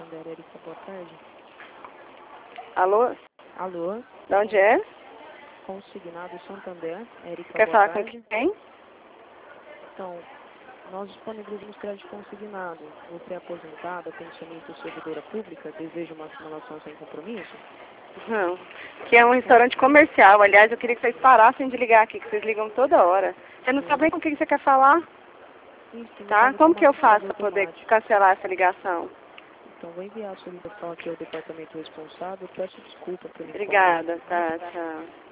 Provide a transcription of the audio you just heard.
Santander, Erika, boa tarde. Alô? Alô? De onde é? Consignado Santander, Erika, Quer boa falar tarde. com quem? Então, nós disponibilizamos crédito consignado. Você é aposentada, pensionista ou servidora pública, deseja uma simulação sem compromisso? Não. Que é um restaurante comercial. Aliás, eu queria que vocês parassem de ligar aqui, que vocês ligam toda hora. Você não sabe nem com quem você quer falar? Isso, Tá? Como que eu faço para automático. poder cancelar essa ligação? Então, vou enviar a solicitação aqui ao departamento responsável. Peço desculpa pelo Obrigada, tá, tchau.